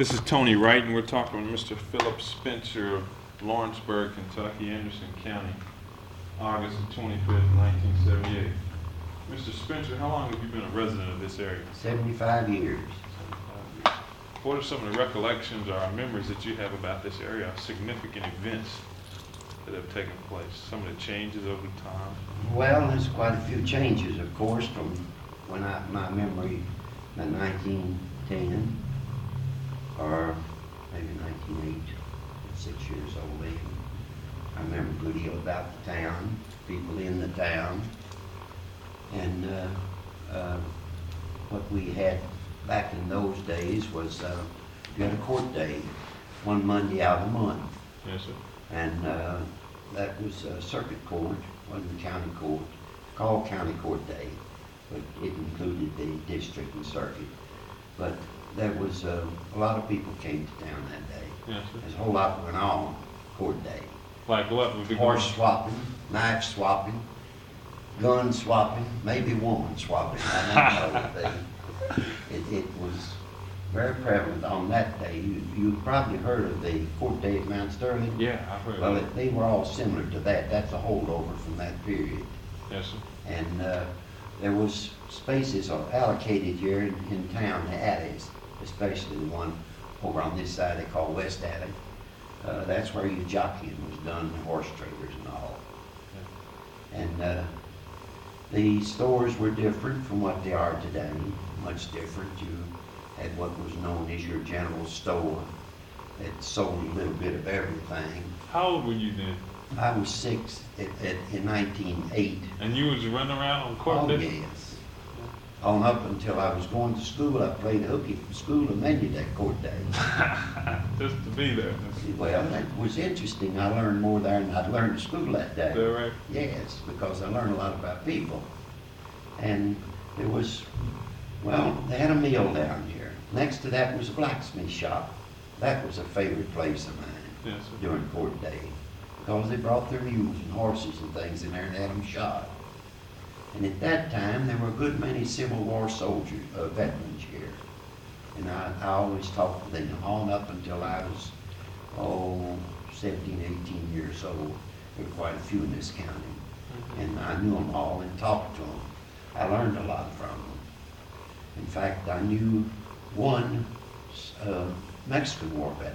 This is Tony Wright, and we're talking with Mr. Philip Spencer of Lawrenceburg, Kentucky, Anderson County, August the 25th, 1978. Mr. Spencer, how long have you been a resident of this area? 75 years. What are some of the recollections or memories that you have about this area, significant events that have taken place, some of the changes over time? Well, there's quite a few changes, of course, from when my memory, about 1910, or maybe 1908, 6 years old then. I remember a good deal about the town, people in the town, and what we had back in those days was we had a court day, one Monday out of the month. Yes, sir. And that was circuit court, wasn't the county court, called county court day, but it included the district and circuit. But there was a lot of people came to town that day. Yes, sir. There's a whole lot went on court day. Like what would be Horse swapping, knife swapping, gun swapping, maybe woman swapping. I don't know. It was very prevalent on that day. You probably heard of the court day at Mount Sterling. Yeah, I've heard Well, of it. they were all similar to that. That's a holdover from that period. Yes, sir. And there was spaces allocated here in town, the alleys, especially the one over on this side they call West Alley. That's where your jockeying was done, horse traders and all. And the stores were different from what they are today, much different. You had what was known as your general store that sold a little bit of everything. How old were you then? I was 6 in 1908. And you was running around on court Oh, day? yes. On up until I was going to school, I played hooky from school and then did that court day. Just to be there. Well, that was interesting. I learned more there than I'd learned at school that day. Is that right? Yes, because I learned a lot about people. And there was, well, they had a mill down here. Next to that was a blacksmith shop. That was a favorite place of mine Yes, sir. during court day, because they brought their mules and horses and things in there and had them shod. And at that time, there were a good many Civil War soldiers, veterans here. And I always talked to them on up until I was, 17, 18 years old. There were quite a few in this county. And I knew them all and talked to them. I learned a lot from them. In fact, I knew one Mexican War veteran.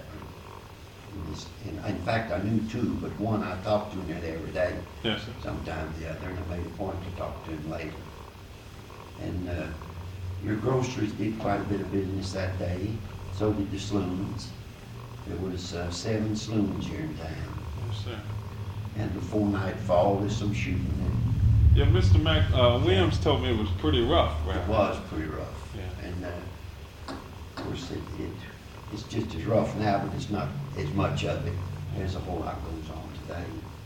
In fact, I knew 2, but one I talked to him every day. Yes, sir. Sometimes the other, and I made a point to talk to him later. And your groceries did quite a bit of business that day. So did the saloons. There was 7 saloons here in town. Yes, sir. And before nightfall, there's some shooting. Yeah, Mr. Williams told me it was pretty rough, right? It was pretty rough. Yeah. And of course, it's just as rough now, but it's not as much of it. There's a whole lot goes on today.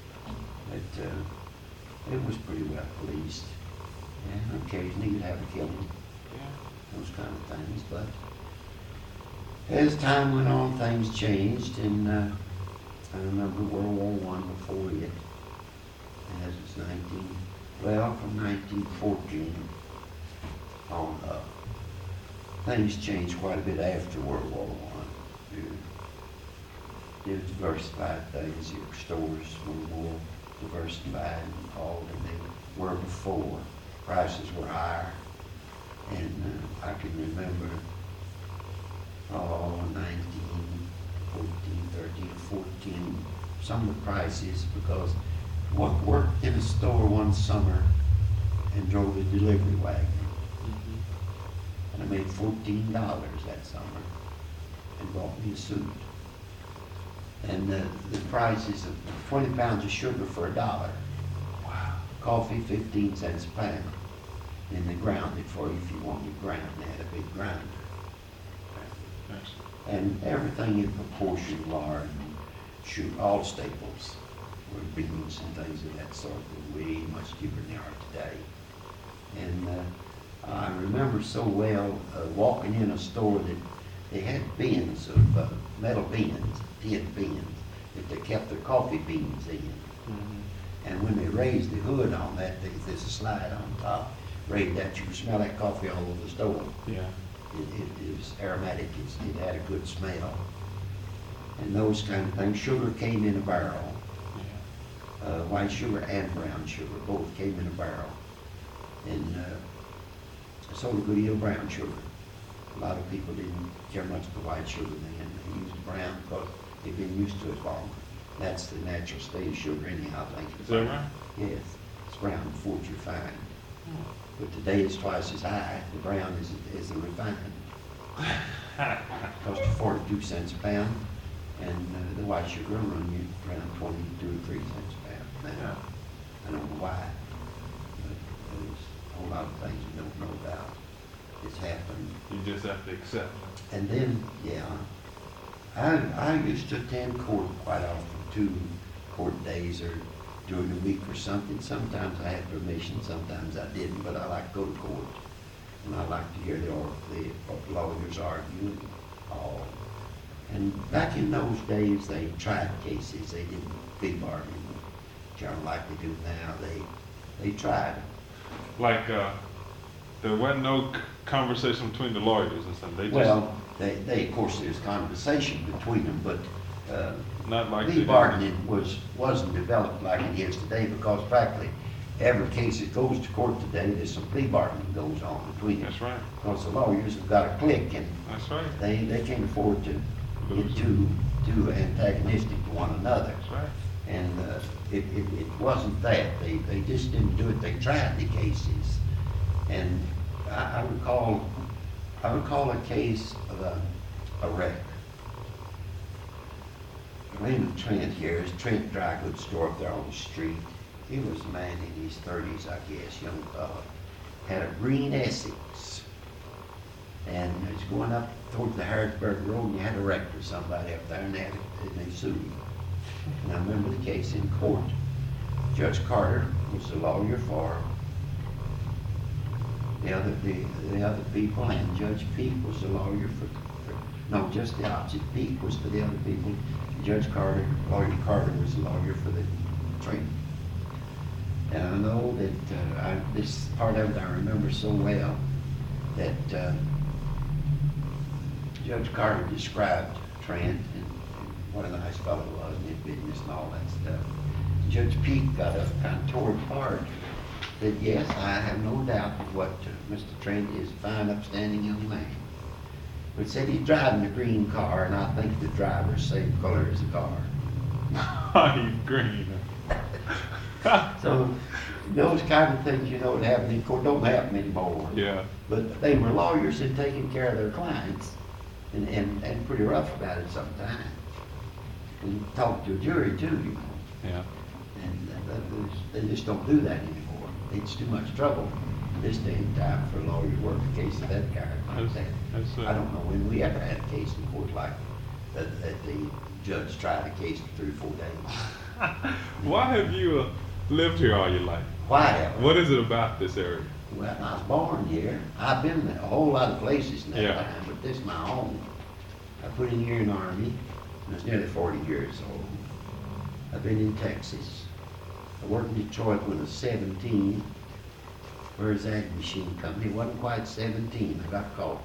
But it was pretty well policed. And occasionally you'd have a killing, Yeah. those kind of things. But as time went on, things changed. And I remember World War I before it, as it's from 1914 on up. Things changed quite a bit after World War I. They diversified things. Your stores were more diversified and all than they were before. Prices were higher. And I can remember 19, 14, 13, 14, some of the prices, because I worked in a store one summer and drove a delivery wagon. And I made $14 that summer and bought me a suit. And the prices of 20 pounds of sugar for $1. Wow. Coffee, 15 cents a pound. And they ground it for you if you wanted to ground. They had a big grinder. Yes. And everything in proportion, lard and sugar, all staples were beans and things of that sort. They were way much cheaper than they are today. And I remember so well walking in a store that they had bins of metal bins, tin bins, that they kept their coffee beans in. And when they raised the hood on that, there's a slide on top, raised that, you could smell that coffee all over the store. Yeah. It was aromatic, it had a good smell, and those kind of things. Sugar came in a barrel. White sugar and brown sugar both came in a barrel. And I sold a good deal of brown sugar. A lot of people didn't care much for white sugar then. They used brown because they've been used to it longer. That's the natural state of sugar anyhow, I think. Is that right? Yes, it's brown before it's refined. But today it's twice as high. The brown is the refined. Costs you 42 cents a pound, and the white sugar will run you around 22 or 3 cents a pound. Now, I don't know why, but there's a whole lot of things you don't know about. It's happened. You just have to accept it. And then, yeah, I used to attend court quite often, 2 court days or during the week or something. Sometimes I had permission, sometimes I didn't, but I like to go to court. And I like to hear the lawyers argue and all. And back in those days, they tried cases. They didn't plea bargain, generally like they do now. They tried. Like, there wasn't no conversation between the lawyers and stuff. They just, Well, they of course, there's conversation between them, but not like plea bargaining wasn't developed like it is today, because practically every case that goes to court today, there's some plea bargaining goes on between them. That's right. Because the lawyers have got a clique, and That's right. they can't afford to get too antagonistic to one another. That's right. And it wasn't that. They just didn't do it. They tried the cases. And I recall a case of a wreck. Raymond Trent here, is Trent Dry Goods Store up there on the street. He was a man in his 30s, I guess, young fellow. Had a green Essex. And he was going up towards the Harrisburg Road, and you had a wreck with somebody up there, and they sued him. And I remember the case in court. Judge Carter was the lawyer for the other people, and Judge Peak was the lawyer no, just the opposite. Peak was for the other people. Judge Carter, Lawyer Carter, was the lawyer for the train. And I know that this part of it I remember so well, that Judge Carter described Trent and what a nice fellow was, and his business and all that stuff. Judge Peak got up kind of tore apart. Said, yes, I have no doubt that what Mr. Trent is a fine, upstanding young man. But said he's driving a green car, and I think the driver's same color as the car. He's green. So those kind of things, that happen in court don't happen anymore. Yeah. But they were lawyers and taking care of their clients, and pretty rough about it sometimes. And talk to a jury too, Yeah. And they just don't do that anymore. It's too much trouble in this day and time for a lawyer to work a case of that kind like that. I don't know when we ever had a case in court like that the judge tried a case for 3 or 4 days. Why have you lived here all your life? Why? What is it about this area? Well, I was born here. I've been a whole lot of places in that Yeah. time, but this is my home. I put in here in the Army. I was nearly 40 years old. I've been in Texas. I worked in Detroit when I was 17. For his ag machine company. It wasn't quite 17. I got caught.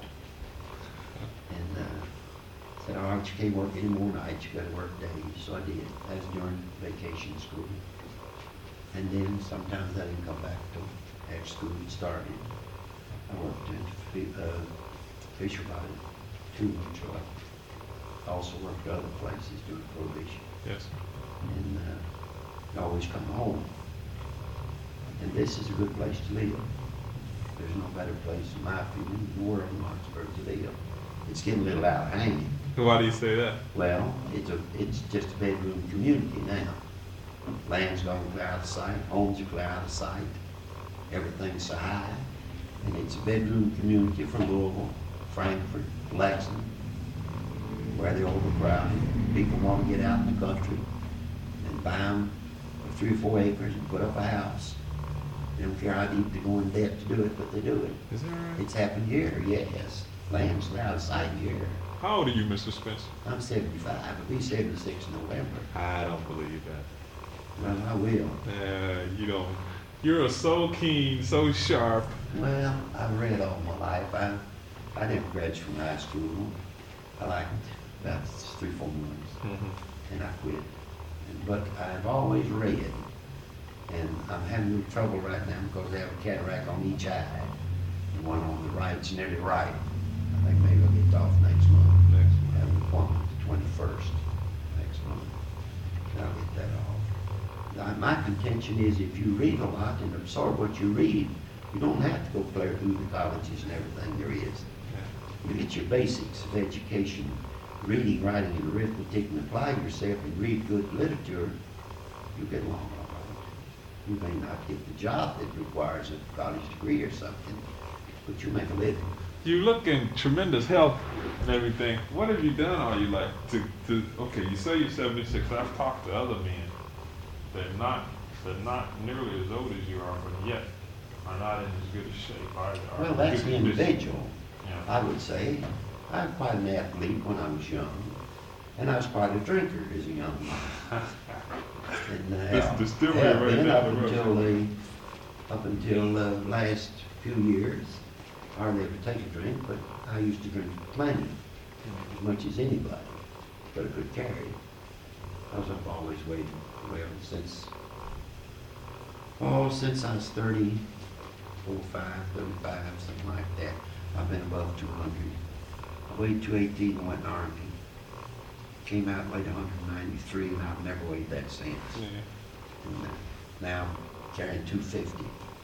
And said, all right, you can't work any more nights. You got to work days. So I did. That was during vacation school. And then sometimes I didn't come back till after school had started. I worked in Fisher Body, 2 months. I also worked at other places during probation. Yes. And I always come home. And this is a good place to live. There's no better place, in my opinion, in the world than Martinsburg to live. It's getting a little out of hand. Why do you say that? Well, it's just a bedroom community now. Land's gone clear out of sight, homes are clear out of sight, everything's so high. And it's a bedroom community for Louisville, Frankfort, Lexington, where they're overcrowded. People want to get out in the country and buy them 3 or 4 acres and put up a house. They don't care how deep they go in debt to do it, but they do it. Is that right? It's happened here, yes. Land's out of sight here. How old are you, Mr. Spencer? I'm 75. I'll be 76 in November. I don't believe that. Well, I will. You don't. You're so keen, so sharp. Well, I've read all my life. I never graduated from high school. I liked about 3-4 months, and I quit. But I've always read, and I'm having a little trouble right now because I have a cataract on each eye, and one on the right's nearly right. I think maybe I'll get it off next month. I have an appointment the 21st next month, and I'll get that off. Now, my contention is if you read a lot and absorb what you read, you don't have to go clear through the colleges and everything there is. You get your basics of education, reading, writing, and arithmetic, and apply yourself and read good literature, you get along all right. You may not get the job that requires a college degree or something, but you make a living. You look in tremendous health and everything. What have you done all your life okay, you say you're 76. I've talked to other men. They're not nearly as old as you are, but yet are not in as good a shape. Well, that's the individual. Yeah. I would say I was quite an athlete when I was young, and I was quite a drinker as a young man. And This distillery have right been down the road. up until the last few years. I hardly ever take a drink, but I used to drink plenty, as much as anybody, but I could carry. Because I've always weighed well since I was 34, 35, something like that. I've been above 200. I weighed 218 and went in the Army. Came out and weighed 193, and I've never weighed that since. Yeah. And now I'm carrying 250.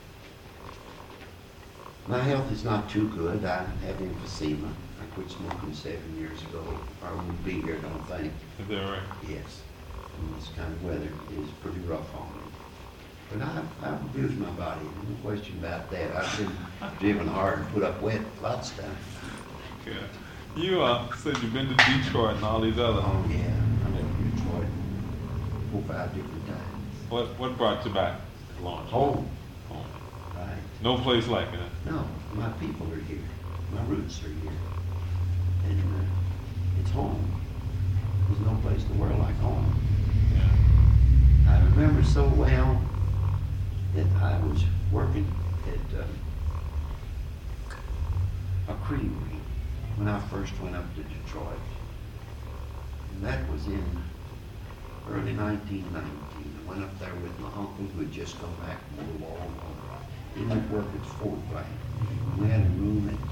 My health is not too good. I have emphysema. I quit smoking 7 years ago. I wouldn't be here, don't think. Is that right? Yes. And this kind of weather is pretty rough on me. But I've abused my body, no question about that. I've been driven hard and put up wet lots of times. Yeah. You said you've been to Detroit and all these other. Oh, yeah. I've been to Detroit 4 or 5 different times. What brought you back to Lawrence? Home. Home. Right. No place like it. No, my people are here. My roots are here. And it's home. There's no place in the world like home. Yeah. I remember so well that I was working at a creamery when I first went up to Detroit. And that was in early 1919. I went up there with my uncle who had just come back from World War I. He went to work at the Ford plant. We had a room at,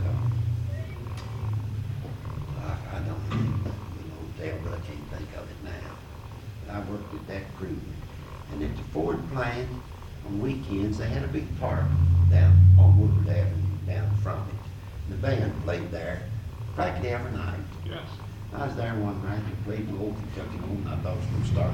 I don't know the hotel, but I can't think of it now. But I worked at that creamery. And at the Ford plant, on weekends, they had a big park down on Woodward Avenue, down from it. The band played there practically every night. Yes. I was there one night and played an old Kentucky Home, and I thought I was going to start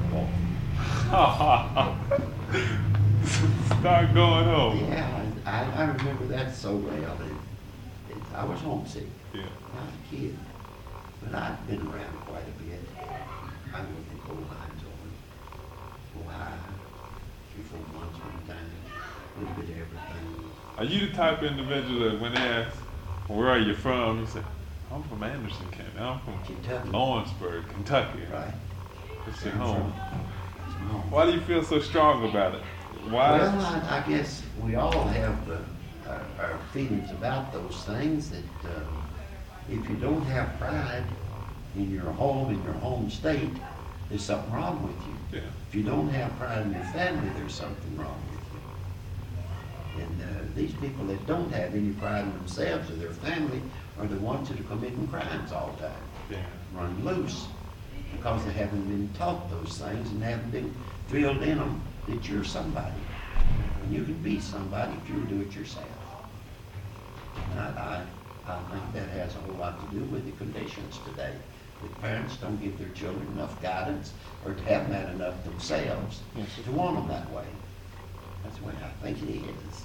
walking. Start going home. Yeah, I remember that so well. I was homesick. Yeah. I was a kid. But I've been around quite a bit. I worked at Coal Mines over Ohio, 3-4 months one time, a little bit of everything. Are you the type of individual that when they ask, where are you from? You say, I'm from Anderson County. I'm from Kentucky. Lawrenceburg, Kentucky. Right. It's your I'm home. It's my home. Why do you feel so strong about it? Why? Well, I guess we all have our feelings about those things that if you don't have pride in your home, in your home state, there's something wrong with you. Yeah. If you don't have pride in your family, there's something wrong with you. And these people that don't have any pride in themselves or their family are the ones that are committing crimes all the time, Yeah. run loose, because they haven't been taught those things and haven't been drilled in them that you're somebody. And you can be somebody if you do it yourself. And I think that has a whole lot to do with the conditions today. That parents don't give their children enough guidance or to haven't had enough themselves Yes. to want them that way. That's the way I think it is.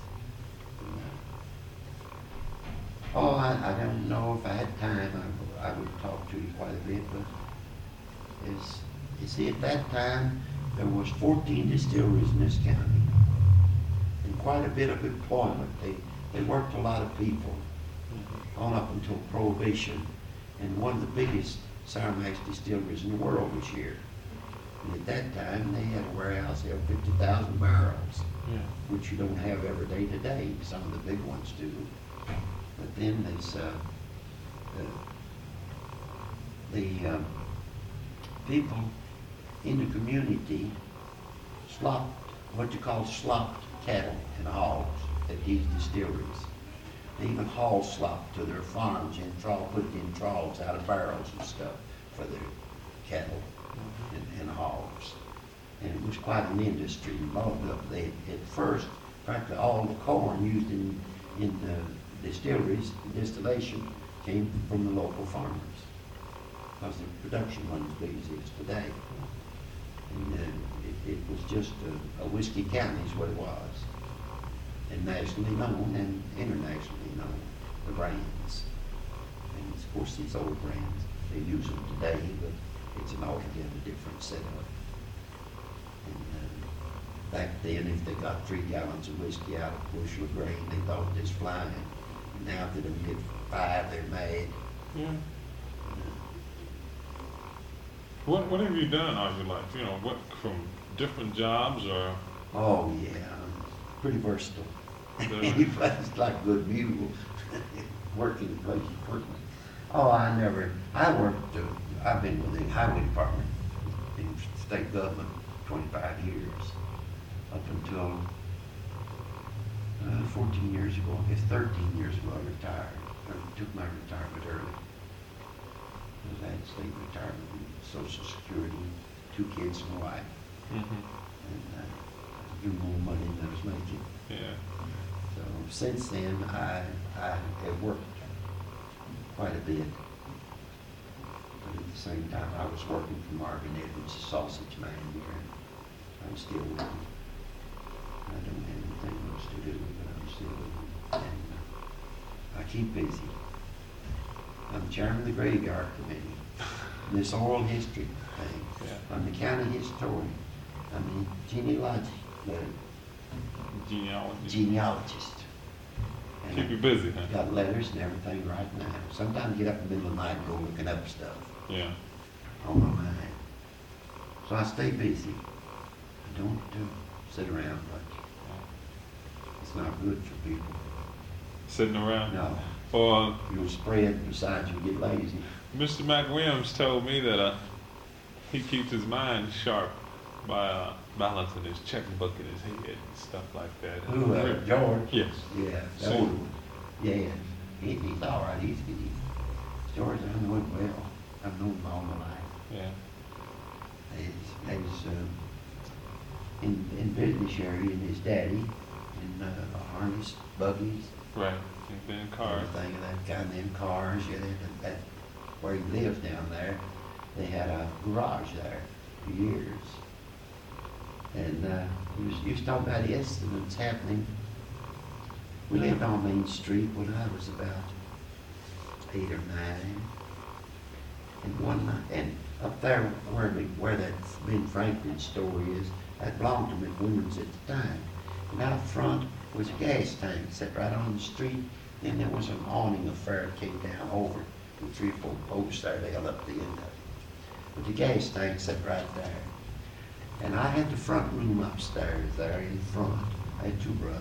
Oh, I don't know if I had time, I would talk to you quite a bit, but you see, at that time, there was 14 distilleries in this county, and quite a bit of employment. They worked a lot of people, on up until Prohibition, and one of the biggest Sour Mash distilleries in the world was here. And at that time, they had a warehouse of 50,000 barrels, Yeah. which you don't have every day today. Some of the big ones do. But then there's the people in the community what you call slopped cattle and hogs at these distilleries. They even haul slop to their farms and put it in troughs out of barrels and stuff for their cattle and hogs. And it was quite an industry involved up there. At first, practically all the corn used in the distilleries, distillation, came from the local farmers, because the production wasn't as big as it is today. And it was just a whiskey county is what it was, and nationally known and internationally known, the brands. And of course these old brands, they use them today, but it's an altogether different setup. And back then, if they got 3 gallons of whiskey out of a bushel of grain, they thought it was flying. Now that they get 5, they're mad. Yeah. What have you done all your life? You know, what from different jobs or? Oh yeah, pretty versatile. Any place like good mule, working the place you work. Oh, I worked, I've been with the highway department in state government 25 years, up until 14 years ago, I guess 13 years ago I retired. I took my retirement early. Because I had state retirement and Social Security, 2 kids and a wife. And I drew more money than I was making. Yeah. So since then, I have worked quite a bit. But at the same time, I was working for Marvin Edwards, a sausage man here. I'm still working. I don't have anything else to do, but I'm still working. And I keep busy. I'm chairman of the graveyard committee. This oral history thing. Yeah. I'm the county historian. I'm the genealogist. And Keep you busy, huh? got letters and everything right now. Sometimes I get up in the middle of the night and go looking up stuff Yeah. on my mind. So I stay busy. I don't sit around much. It's not good for people. Sitting around? No. Or You'll spread, besides you get lazy. Mr. McWilliams told me that he keeps his mind sharp by balancing his checkbook in his head and stuff like that. Who, George? Yes. Yeah, the See. older one. Yeah, he's all right. He's George, I know him well. I've known him all my life. Yeah. He's in business area, and his daddy in harness, buggies, Right. He's been in cars. everything of that kind. Them cars, yeah, that where he lives down there, they had a garage there for years. And he was talking about incidents happening. We lived on Main Street when I was about 8 or 9. And one night, and up there where that Ben Franklin store is, that belonged to McWilliams at the time. And out front was a gas tank set right on the street. Then there was an awning affair that came down over with 3 or 4 posts there. They held up the end of it. But the gas tank sat right there. And I had the front room upstairs there in front. I had 2 brothers.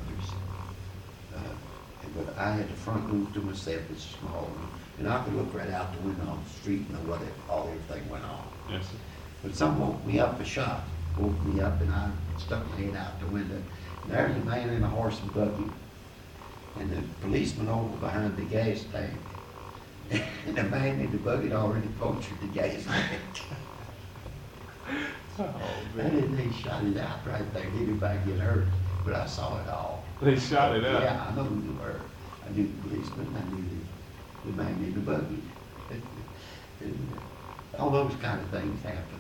But I had the front room to myself. It's a small room. And I could look right out the window on the street and know what everything went on. Yes, sir. But some woke me up a shot. Woke me up and I stuck my head out the window. And there's a man in a horse and buggy. And the policeman over behind the gas tank. And the man in the buggy had already punctured the gas tank. Oh, And they shot it out right there. Didn't anybody get hurt? But I saw it all. They shot it up. Yeah, I know who they were. I knew the policeman. I knew the man in the buggy. And all those kind of things happen.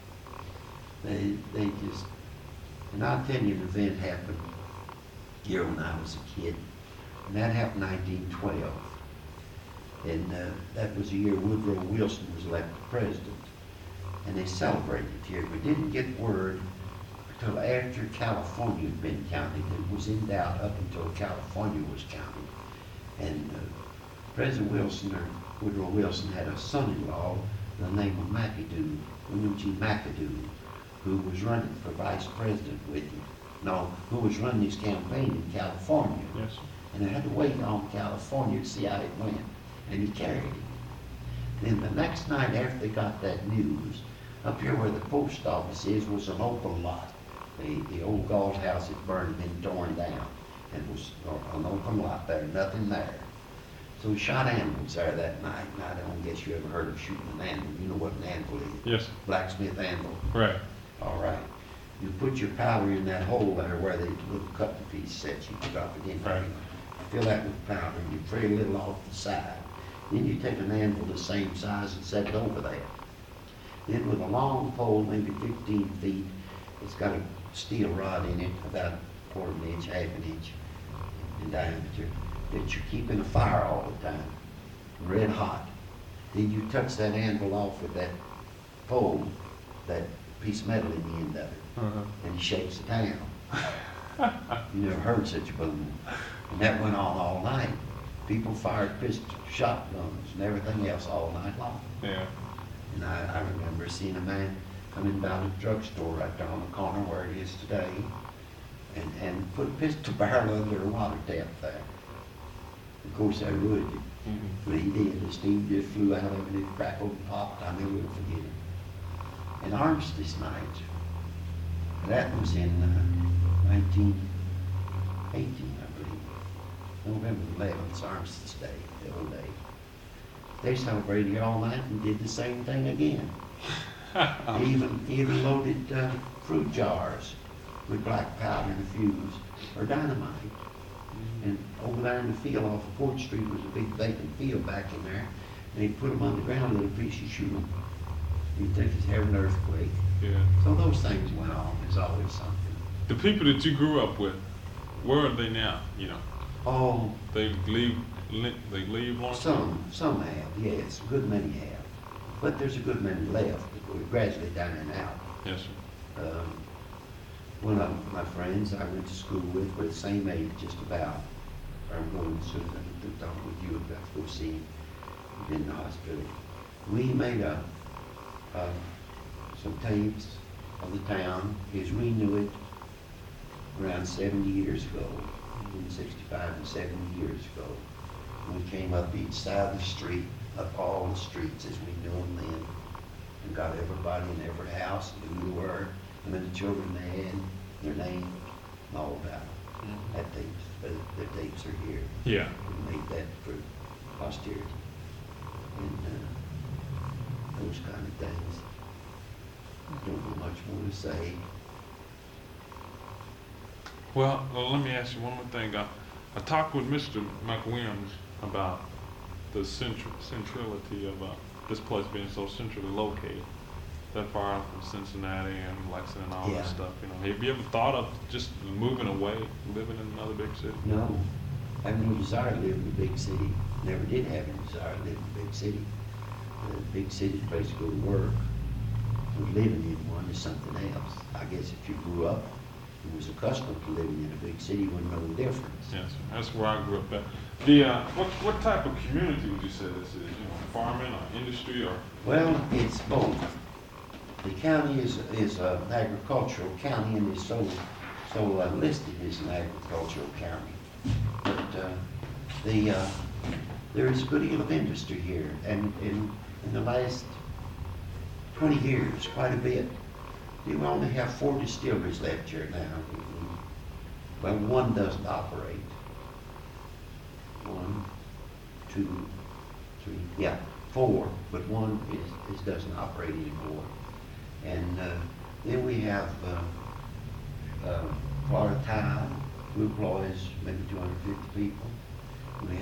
They just, and I'll tell you an event happened here when I was a kid. And that happened in 1912. And that was the year Woodrow Wilson was elected president. And they celebrated here, but didn't get word until after California had been counted. It was in doubt up until California was counted. And President Wilson, or Woodrow Wilson, had a son-in-law by the name of McAdoo, William G. McAdoo, who was running for vice president with him. No, who was running his campaign in California. Yes, sir. And they had to wait on California to see how it went. And he carried it. Then the next night after they got that news, up here where the post office is was an open lot. The old Galt house had burned and been torn down. And was an open lot there, nothing there. So we shot animals there that night, and I don't guess you ever heard of shooting an animal. You know what an anvil is? Yes. Blacksmith anvil. Right. All right. You put your powder in that hole there where the little cutting piece sets. You drop it in there. Right. Fill that with powder, and you fray a little off the side. Then you take an anvil the same size and set it over there. Then with a long pole, maybe 15 feet, it's got a steel rod in it, about a quarter of an inch, half an inch in diameter, that you're keeping a fire all the time, red hot. Then you touch that anvil off with that pole, that piece of metal in the end of it, and he shakes it down. You never heard such a boom. And that went on all night. People fired pistol shotguns and everything else all night long. Yeah. And I remember seeing a man coming down a drugstore right down the corner where it is today, and put a pistol barrel under a water tap there. Of course, I would, but he did. The steam just flew out of it, it crackled and popped. I never will forget it. And Armistice night, that was in 1918, I believe. November 11th, Armistice Day, the old day. They celebrated here all night and did the same thing again. Even loaded fruit jars with black powder and a fuse or dynamite. And over there in the field off of Port Street was a big vacant field back in there. And they'd put them on the ground, let a piece of shoot them. You'd think it's having an earthquake. Yeah. So those things went on. There's always something. The people that you grew up with, where are they now? You know, Oh, they leave Lawrence? some have, yes. A good many have. But there's a good many left. We're gradually dying out. Yes, sir. One of my friends I went to school with were the same age, just about. I'm going to talk with you about to go see him in the hospital. We made some tapes of the town as we knew it around 70 years ago, between 65 and 70 years ago. We came up each side of the street, up all the streets as we knew them then, and got everybody in every house, who we were, and then the children they had, their name, and all about it. That tapes, the tapes are here. Yeah. We made that for posterity. And those kind of things. Don't know much more to say. Well, let me ask you one more thing. I talked with Mr. McWilliams about the centrality of this place being so centrally located, that far out from Cincinnati and Lexington and all Yeah. that stuff. You know, have you ever thought of just moving away, living in another big city? No, I have no desire to live in a big city. Never did have a desire to live in a big city. Big city's a place to go to work. But living in one is something else. I guess if you grew up and was accustomed to living in a big city, you wouldn't know the difference. Yes, that's where I grew up at. What type of community would you say this is? You know, farming or industry or? Well, it's both. The county is an agricultural county and is so listed as an agricultural county. But there is a good deal of industry here, and in the last 20 years, quite a bit. We only have 4 distilleries left here now. Well, one doesn't operate. 1, 2, 3, yeah, 4, but one doesn't operate anymore. And then we have Florida Tile, who employs maybe 250 people. We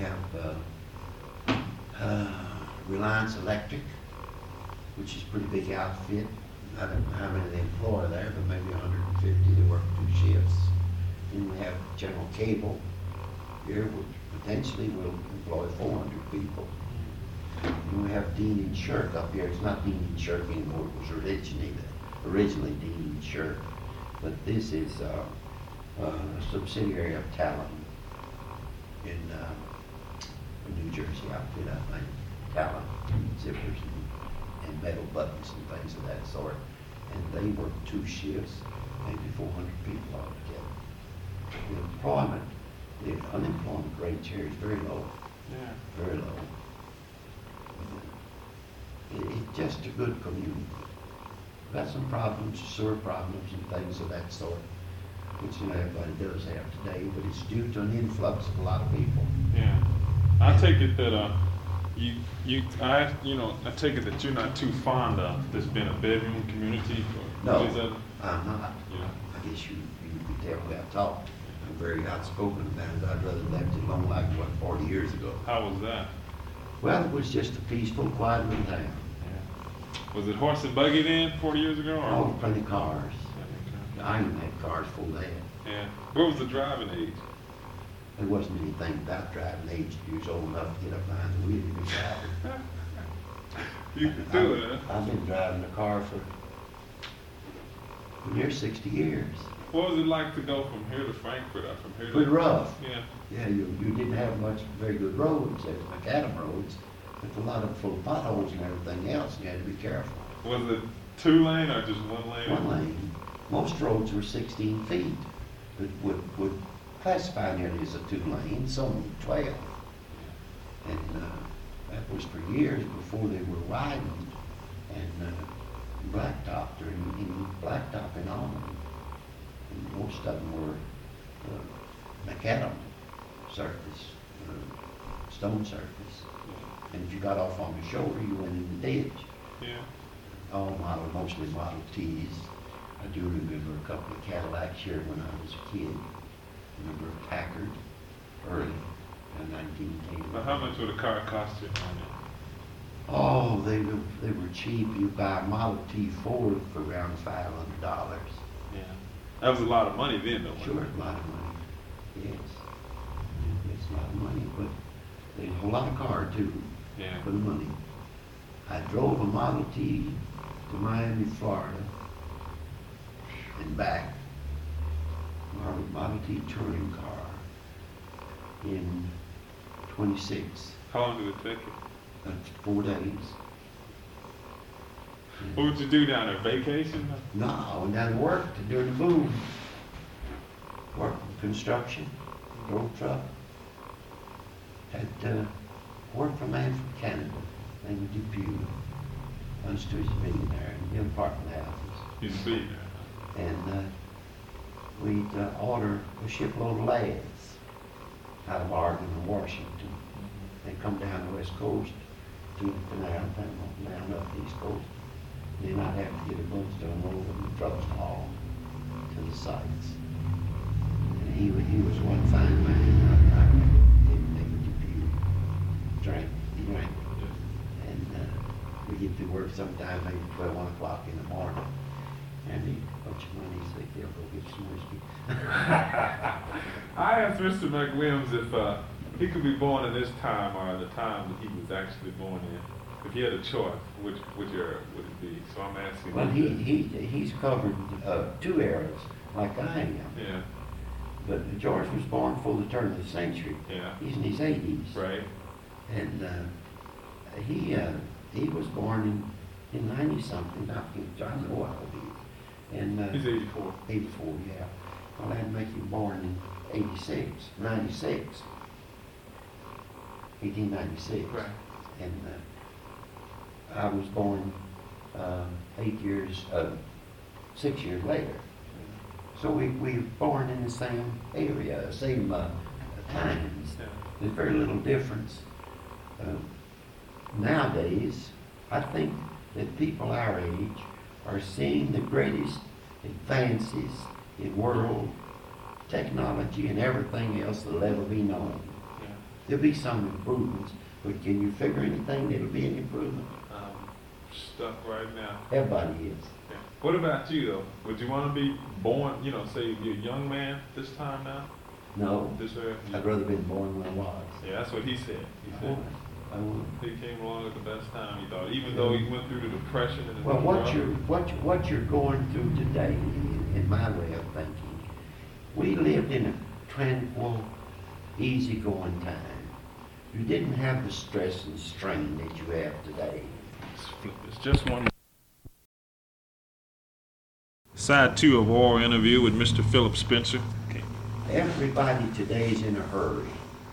have Reliance Electric, which is a pretty big outfit. I don't know how many they employ there, but maybe 150. They work 2 shifts. Then we have General Cable here, which potentially will employ 400 people. And we have Dean and Shirk up here. It's not Dean and Shirk anymore. It was originally Dean and Shirk. But this is a subsidiary of Talon in New Jersey outfit, I think. Talon, zippers and metal buttons and things of that sort. And they work 2 shifts, maybe 400 people altogether. The unemployment rate here is very low. Yeah. Very low. just a good community. Got some problems, sewer problems and things of that sort, which everybody does have today, but it's due to an influx of a lot of people. Yeah. I take it that I take it that you're not too fond of this being a bedroom community. No, is that? I'm not. Yeah. I guess you could tell me I talk. I'm very outspoken about it. I'd rather left it alone like, 40 years ago. How was that? Well, it was just a peaceful, quiet little town. Yeah. Was it horse and buggy then, 40 years ago? Or? Oh, plenty of cars. Okay. I even had cars full of that. Yeah. What was the driving age? There wasn't anything about driving age. You was old enough to get up behind the wheel and be driving. You could do it, huh? I've been driving a car for near 60 years. What was it like to go from here to Frankfurt or from here to... Pretty rough. Yeah. Yeah, you didn't have very good roads. There was macadam roads, but a lot of them full of potholes and everything else, and you had to be careful. Was it 2-lane or just 1 lane? 1 lane. Most roads were 16 feet, but would classify nearly as a 2 lane, some 12. And that was for years before they were widened and blacktopped, or in blacktopping on them. And most of them were macadam surface, stone surface. And if you got off on the shoulder, you went in the ditch. Yeah. All mostly Model Ts. I do remember a couple of Cadillacs here when I was a kid. I remember a Packard early in 1910. Now, how much would a car cost you on it? Oh, they were cheap. You buy a Model T Ford for around $500. Yeah. That was a lot of money then, though. Sure, a lot of money. Yes. It's a lot of money, but there's a whole lot of car too. Yeah. For the money. I drove a Model T to Miami, Florida, and back. Model T touring car in 26. How long did it take you? 4 days. What would you do down there? Vacation? No, I went down to work during the boom. Worked in construction, drove truck. Had worked for a man from Canada named Dupuy. Understood he's a millionaire in apartment houses. He's a billionaire. And we'd order a shipload of lads out of Oregon and Washington. They'd come down the West Coast to the canal, down up the East Coast. Then I'd have to get a bunch to unload them in trucks to haul to the sites. And he was one fine man. I didn't think Dupuy drank. He drank. And we get to work sometime maybe 12, 1 o'clock in the morning. And he a bunch of money, so they'll go get some whiskey. I asked Mr. McWilliams if he could be born in this time or the time that he was actually born in. If he had a choice, which era would it be? So I'm asking. Well, he's covered 2 eras, like I am. Yeah. But George was born for the turn of the century. Yeah. He's in his 80s. Right. And he was born in 90-something. I know how old he is. And He's 84. 84, yeah. Well, that'd make you born in 96. 1896. Right. And I was born 6 years later. So we were born in the same area, same times. Yeah. There's very little difference. Nowadays, I think that people our age are seeing the greatest advances in world technology and everything else that'll ever be known. Yeah. There'll be some improvements, but can you figure anything that'll be an improvement? Stuck right now. Everybody is. Yeah. What about you though? Would you want to be born, say you're a young man this time now? No, This era? I'd rather been born when I was. Yeah, that's what he said. He I said would. I would. he came along at the best time, he thought, even though he went through the Depression and the Well, what you're going through today, in my way of thinking, we lived in a tranquil, easygoing time. You didn't have the stress and strain that you have today. It's just one. Side 2 of our interview with Mr. Philip Spencer. Everybody today's in a hurry.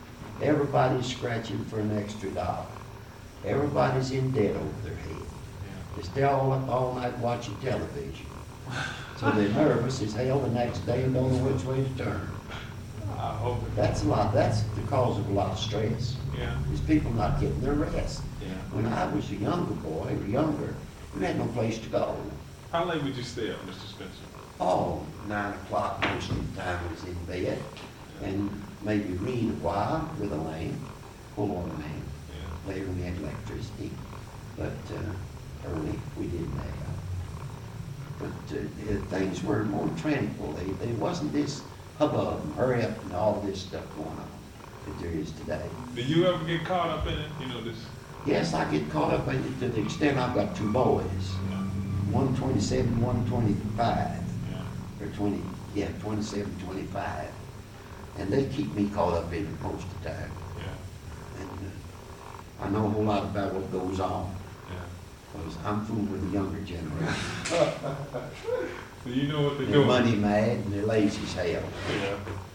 Everybody's scratching for an extra dollar. Everybody's in debt over their head. They stay all up all night watching television. So they're nervous as hell the next day and don't know which way to turn. I hope it. That's the cause of a lot of stress, Yeah, is people not getting their rest. yeah. When I was a younger boy, or younger, we had no place to go. How late would you stay up, Mr. Spencer? Oh, 9 o'clock most of the time I was in bed, and maybe read a while with a lamp, pull on a lamp. Yeah. Later we had electricity, but early we didn't have. But things were more tranquil. There wasn't this hubbub and hurry up and all this stuff going on that there is today. Do you ever get caught up in it? You know, this. Yes, I get caught up in it to the extent I've got two boys, Yeah. one 27, one 25, Yeah. or 27, 25. And they keep me caught up in it most of the time. Yeah. And I know a whole lot about what goes on, Yeah. because I'm fooling with the younger generation. So you know what they're They're doing. money mad and they're lazy as hell. Yeah.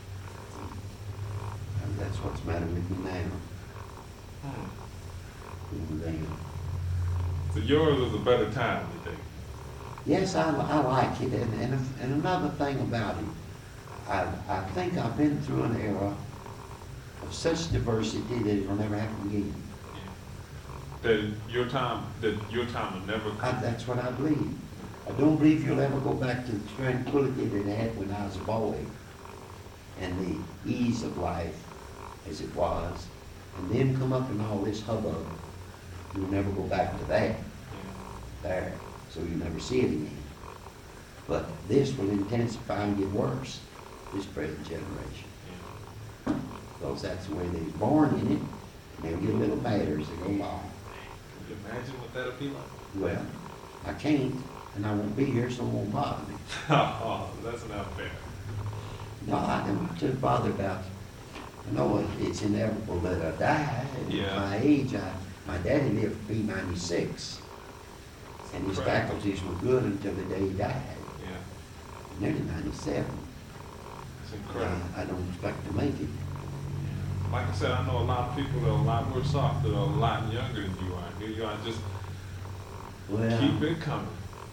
And that's what's the matter with me now. Hmm. Fooling them. So yours was a better time, you think? Yes, I like it, and another thing about it, I think I've been through an era of such diversity that it'll never happen again. That your time will never come. That's what I believe. I don't believe you'll ever go back to the tranquility that I had when I was a boy, and the ease of life as it was, and then come up in all this hubbub. You'll never go back to that there, so you'll never see it again. But this will intensify and get worse, this present generation. Because that's the way they was born in it, and they'll get a little madder as they go along. Can you imagine what that'll be like? Well, I can't, and I won't be here, so it won't bother me. Oh, that's not fair. No, I don't too bother about, I know it's inevitable that I die. At Yeah. my age, my daddy lived to be 96, and his Incredible. faculties were good until the day he died, Yeah, nearly 97. it's incredible. I don't expect to make it. Like I said, I know a lot of people that are a lot worse off, that are a lot younger than you are. Here you are, just Well, keep it coming.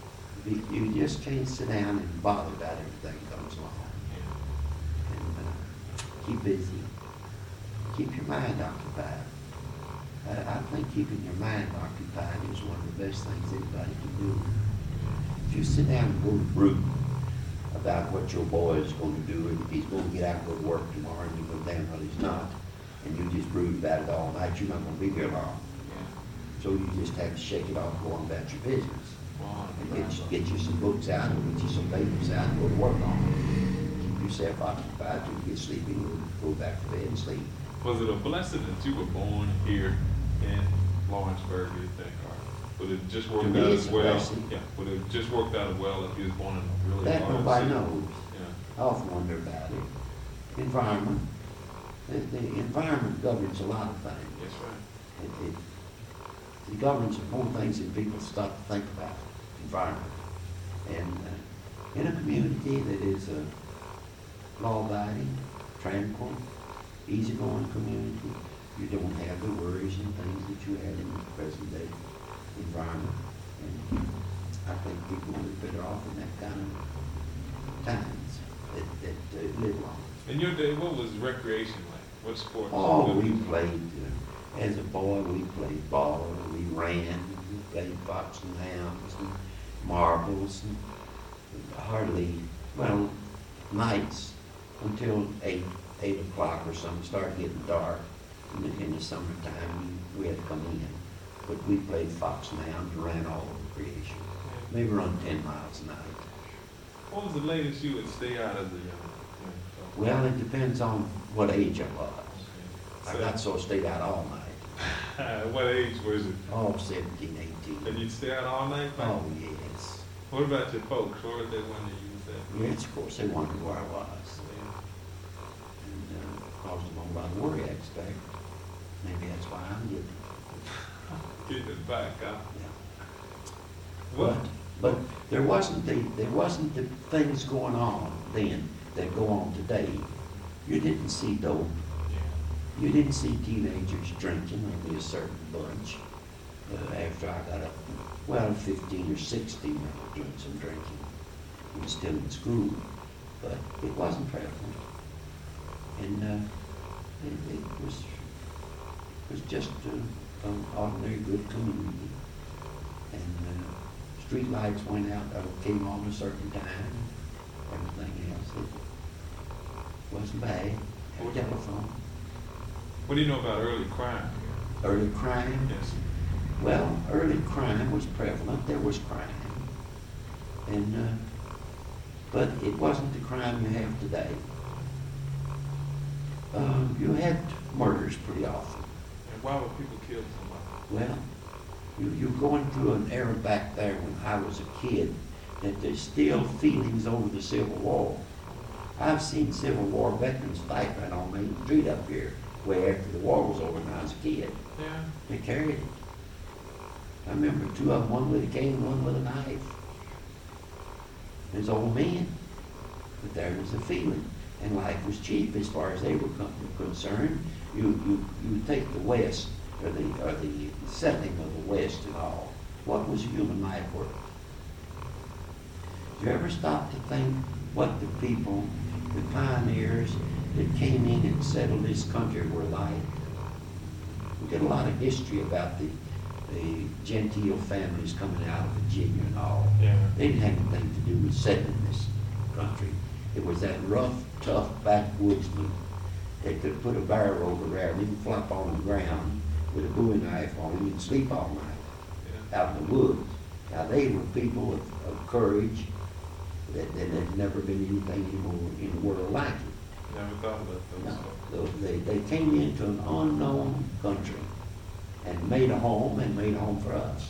you just can't sit down and bother about everything that comes along. Yeah. And keep busy. Keep your mind occupied. I think keeping your mind occupied is one of the best things anybody can do. If you sit down and go to brood about what your boy is going to do, and if he's going to get out and go to work tomorrow, and you go, damn well he's not, and you just brood about it all night, you're not going to be here long. Yeah. So you just have to shake it off, go on about your business. Wow. And get you some books out, and get you some papers out, and go to work on it. Keep yourself occupied till you get sleepy, and go back to bed and sleep. Was it a blessing that you were born here in Lawrenceburg, do you think? Or would it just work To out me, as it's a well? blessing. Yeah, would it just worked out as well if you was born in a really That large nobody city? knows. Yeah, I often wonder about it. Environment. The environment governs a lot of things. that's right. It governs more things than people stop to think about. Environment. And in a community that is a law-abiding, tranquil, easygoing community, you don't have the worries and things that you have in the present day environment. And I think people are better off in that kind of times that live long. In your day, what was recreation like? What sports? Oh, we played, as a boy, we played ball, we ran, we played fox and hounds and marbles, and hardly, well, nights until 8 o'clock or something, started getting dark. In the summertime, we had to come in. But we played fox and hounds, ran all over creation. Maybe run 10 miles a night. What was the latest you would stay out as a young? Well, it depends on what age I was. I So, got so I stayed out all night. what age was it? Oh, 17, 18. And you'd stay out all night? Oh, yes. What about your folks? Where were they when you was at? Yes, of course, they wondered where I was. And caused them a lot of worry, I expect. Maybe that's why I'm getting it. Getting it back, huh? Yeah. What? But there wasn't the things going on then that go on today. You didn't see dope. Yeah. You didn't see teenagers drinking, only a certain bunch. after I got up, well, 15 or 16, I was doing some drinking. I was still in school, but it wasn't prevalent. And it was just an ordinary good community. And street lights went out, came on a certain time. Everything else, it wasn't bad. Had a telephone. What do you know about early crime? Early crime? Yes. Well, early crime was prevalent. There was crime. And, but it wasn't the crime you have today. You had murders pretty often. And why would people kill somebody? Well, you're going through an era back there when I was a kid that there's still feelings over the Civil War. I've seen Civil War veterans fight right on Main Street up here, way after the war was over when I was a kid. Yeah. They carried it. I remember two of them, one with a cane and one with a knife. There's old men, but there was a feeling. And life was cheap as far as they were concerned. You take the West, or the settling of the West and all. What was human life worth? Did you ever stop to think what the people, the pioneers that came in and settled this country were like? We get a lot of history about the genteel families coming out of Virginia and all. Yeah. They didn't have anything to do with settling this country. It was that rough, tough backwoodsman that could put a barrel over there and then flop on the ground with a bowie knife on him and sleep all night out in the woods. Now they were people of courage that had never been anything anymore in the world like it. Never thought about those. No, they came into an unknown country and made a home for us.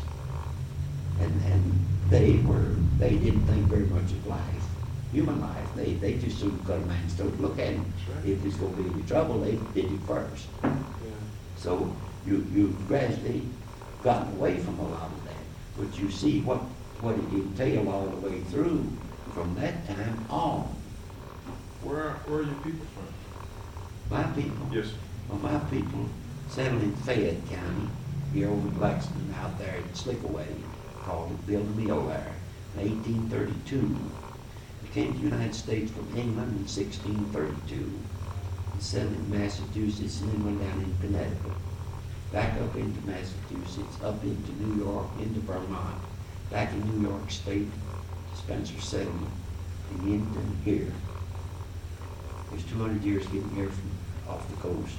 And they didn't think very much of life, human life. They just soon cut a man's throat. Look at him. Right. If there's going to be any trouble, they did it first. Yeah. So you've gradually gotten away from a lot of that. But you see what it entailed all the way through from that time on. Where are your people from? My people, Yes. well, my people settled in Fayette County, here over in Blackston, out there in Slickaway, called it, built a mill there in 1832. They came to the United States from England in 1632. Settled in Massachusetts and then went down into Connecticut. Back up into Massachusetts, up into New York, into Vermont, back in New York State, Spencer Settlement, and into here. There's 200 years getting here from off the coast.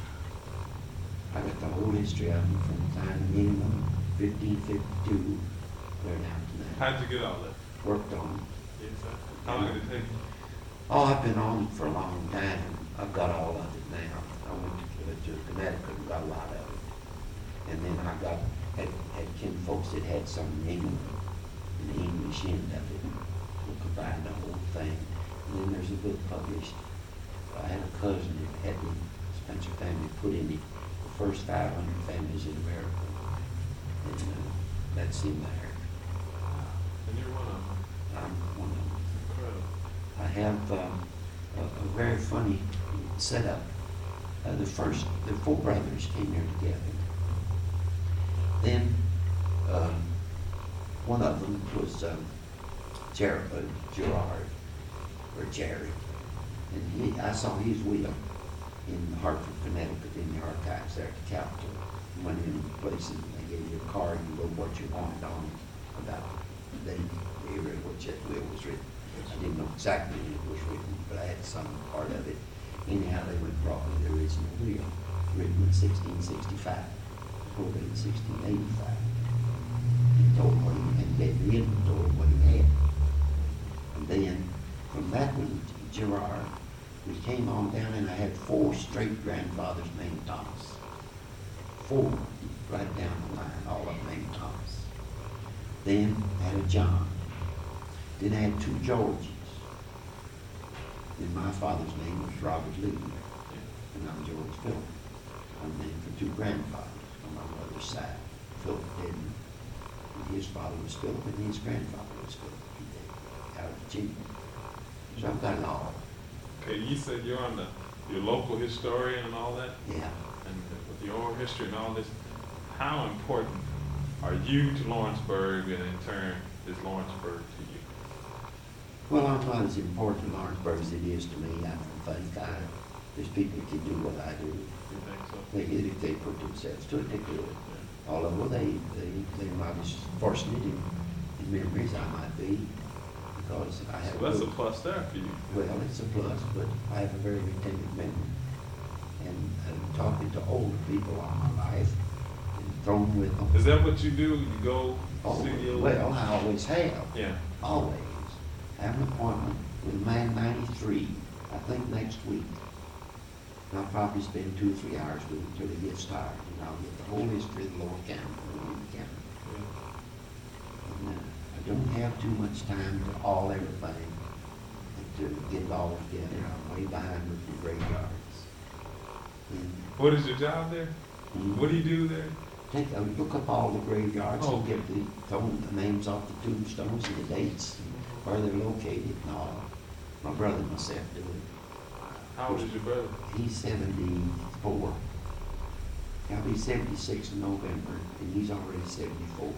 I got the whole history of them from the time of England, 1552, clear down to that. How'd you get all that? Worked on it. Yes, sir. How long did it take you? Oh, I've been on it for a long time. I've got all of it now. I went to Connecticut and got a lot of it. And then I had kin folks that had some in England, in the English end of it. We could find the whole thing. And then there's a book published. I had a cousin that had the Spencer family put in the first 500 families in America. And that's in there. And you're one of them. I'm one of them. Incredible. I have a very funny setup. The four brothers came here together. Then one of them was Gerard, or Jerry. And I saw his will in Hartford, Connecticut, in the archives there at the Capitol. You went in places and they gave you a card and you wrote what you wanted on it about the era in which that will was written. I didn't know exactly when it was written, but I had some part of it. Anyhow, they went and brought me the original will, written in 1665, probably in 1685. He told what he had, gave the inventory of what he had. And then from that one, Gerard, we came on down and I had 4 straight grandfathers named Thomas. 4, right down the line, all of them named Thomas. Then I had a John. Then I had 2 Georges. Then my father's name was Robert Lee, and I'm George Philip. I'm named for 2 grandfathers on my mother's side. Philip Dedman, and his father was Philip, and his grandfather was Philip. He did, out of Virginia. So I've got it all. Okay, you said you're on your local historian and all that, Yeah. and with your oral history and all this. How important are you to Lawrenceburg, and in turn, is Lawrenceburg to you? Well, I'm not as important to Lawrenceburg as it is to me. I don't think there's people that can do what I do. You think so? If they put themselves to it, they could. Yeah. Although they're not as fortunate in memories I might be, because I have. So that's a plus there for you. Well, it's a plus, but I have a very retentive memory. And talking to older people all my life and thrown with them. Is that what you do? You go Oh, see the old? well, I always have. Yeah. Always. I have an appointment with a man 93, I think next week. And I'll probably spend 2 or 3 hours with him until he gets tired. And I'll get the whole history of the Lower County, the County. And I don't have too much time to all everything and to get it all together. I'm way behind with the graveyards. And, What is your job there? What do you do there? look up all the graveyards Oh. and get the names off the tombstones and the dates, where they're located and all. My brother and myself do it. How old is your brother? He's 74. He'll be 76 in November, and he's already 74.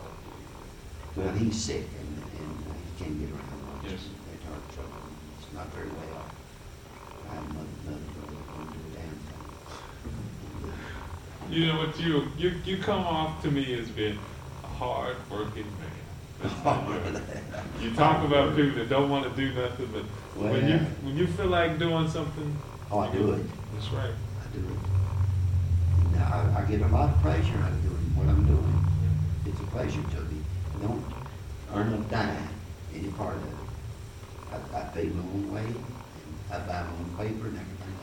Well, he's sick and he can't get around much. Yes. They've heart trouble. He's not very well. I have another brother who don't do a damn thing. You know what, you come off to me as being a hard-working man. You talk about people that don't want to do nothing, but Well, when you feel like doing something, Oh, I do it. that's right. I do it. Now, I get a lot of pleasure out of doing what I'm doing. It's a pleasure to me. I don't earn a dime any part of it. I pay my own way, and I buy my own paper and everything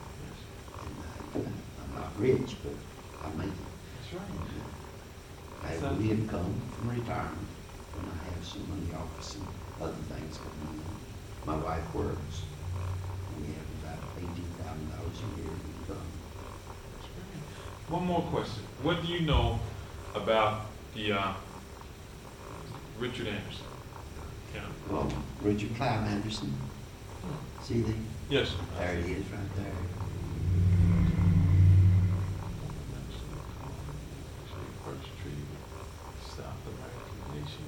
else. And I'm not rich, but I make it. That's right. I have a good income from retirement, and I have some money office and other things coming in. My wife works. We have about $18,000 a year in income. One more question. What do you know about the Richard Anderson County? Well, Richard Clive Anderson, see the, Yes, sir. there it is right there. First Street, South American Nation,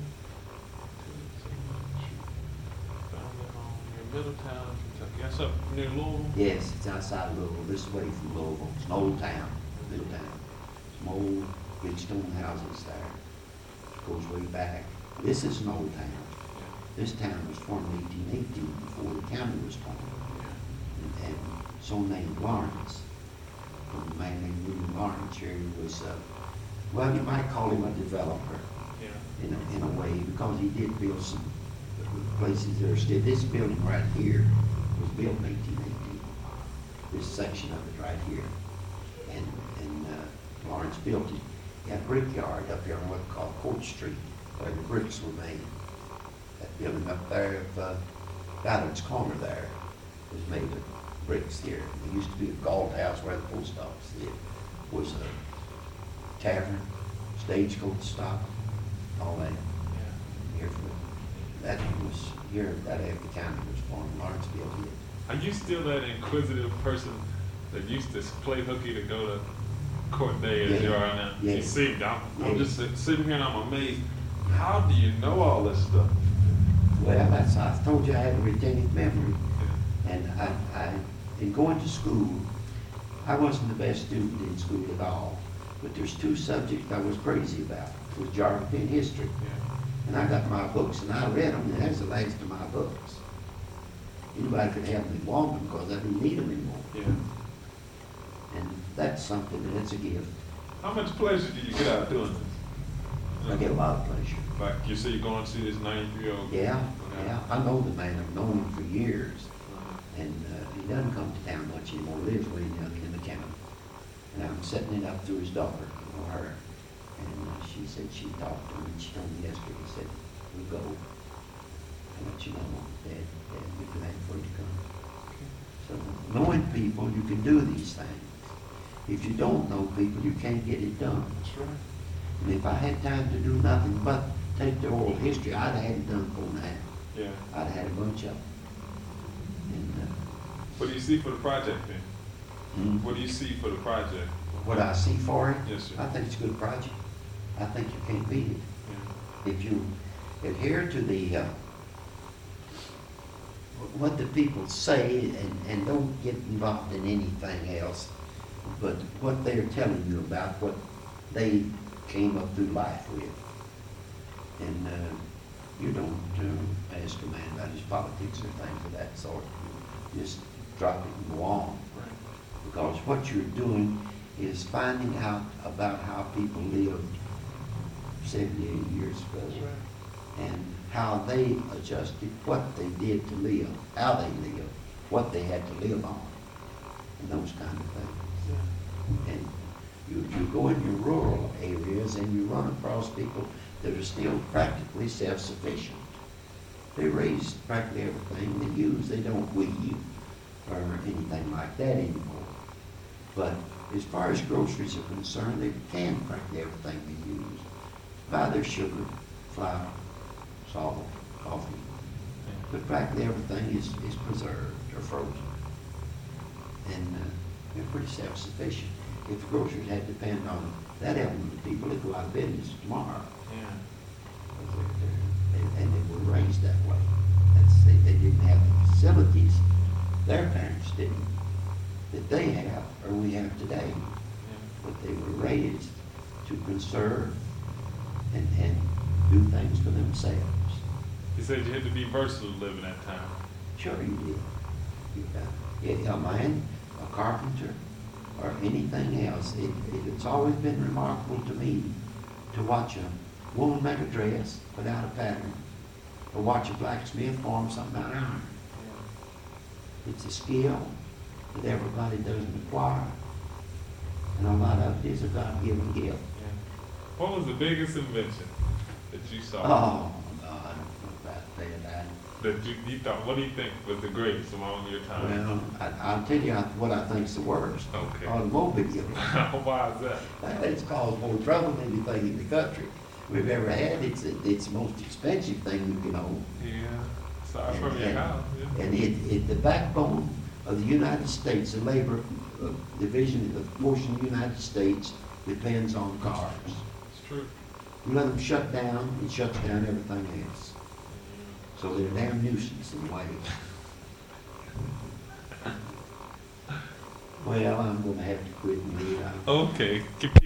found it on near Middletown, Kentucky. That's up near Louisville. Yes, it's outside of Louisville, this way from Louisville. It's an old town, little town. Some old big stone houses there. Goes way back. This is an old town. This town was formed in 1818 before the county was formed. And so named Lawrence, from a man named William Lawrence here, he was, well, you might call him a developer Yeah. in a way, because he did build some places that are still, this building right here was built in 1818. This section of it right here. And Lawrence built it. He had a brickyard up here on what they call Court Street, where the bricks were made. That building up there of Ballard's Corner there was made of bricks here. There used to be a Galt House where the post office lived. Was a tavern, stagecoach stop, all that. Here for, that was here, that after the county was formed, Lawrence built it. Are you still that inquisitive person that used to play hooky to go to court day as Yeah. you are now? Yeah. You see, I'm Yeah. just sitting here and I'm amazed. How do you know all this stuff? Well, that's, I told you I had a retentive memory. And in going to school, I wasn't the best student in school at all. But there's 2 subjects I was crazy about. It was geography and history. Yeah. And I got my books and I read them, and that's the last of my books. Anybody could have them and want them because I didn't need them anymore. Yeah. And that's something, that's a gift. How much pleasure do you get out of doing this? I get a lot of pleasure. Like you say, you're going to see this 93-year-old. Yeah. I know the man. I've known him for years. And he doesn't come to town much anymore, lives way down in the county. And I'm setting it up through his daughter, her. And she said she talked to him, and she told me yesterday, he said, we'll go. I'll let you know, Dad, we're glad for you to come. So knowing people, you can do these things. If you don't know people, you can't get it done. That's right. And if I had time to do nothing but take the oral history, I'd have had it done for now. Yeah. I'd have had a bunch of them. And What do you see for the project then? mm, What do you see for the project? what I see for it, Yes, sir. I think it's a good project. I think you can't beat it. Yeah. If you adhere to the, what the people say and don't get involved in anything else, but what they're telling you about what they came up through life with. And you don't ask a man about his politics or things of that sort. You just drop it and go on. Right. Because what you're doing is finding out about how people lived 78 years ago. That's right. And how they adjusted, what they did to live, how they lived, what they had to live on, and those kind of things. Yeah. And you go in your rural areas and you run across people that are still practically self-sufficient. They raise practically everything they use. They don't weave or anything like that anymore. But as far as groceries are concerned, they can practically everything they use. Buy their sugar, flour, salt, coffee. But practically everything is preserved or frozen. And they're pretty self-sufficient. If the grocers had to depend on that element of people, they'd go out of business tomorrow. Yeah. And they were raised that way. They didn't have the facilities their parents didn't, that they have or we have today. Yeah. But they were raised to conserve and do things for themselves. You said you had to be versatile to live in that time. Sure you did. A man, a carpenter, or anything else, it's always been remarkable to me to watch a woman make a dress without a pattern, or watch a blacksmith form something out of iron. It's a skill that everybody doesn't acquire, and a lot of it is a God-given gift. Yeah. What was the biggest invention that you saw? Oh, God, about that. That you thought, what do you think was the greatest along your time? Well, I'll tell you what I think's the worst. Okay. Automobile. Why is that? It's caused more trouble than anything in the country we've ever had. It's the most expensive thing you can own. Yeah. Sorry from your house. Yeah. And the backbone of the United States, the labor division, the portion of the United States depends on cars. It's true. You let them shut down, it shuts down everything else. So they're a damn nuisance in a way. Well, I'm going to have to quit and leave. Okay.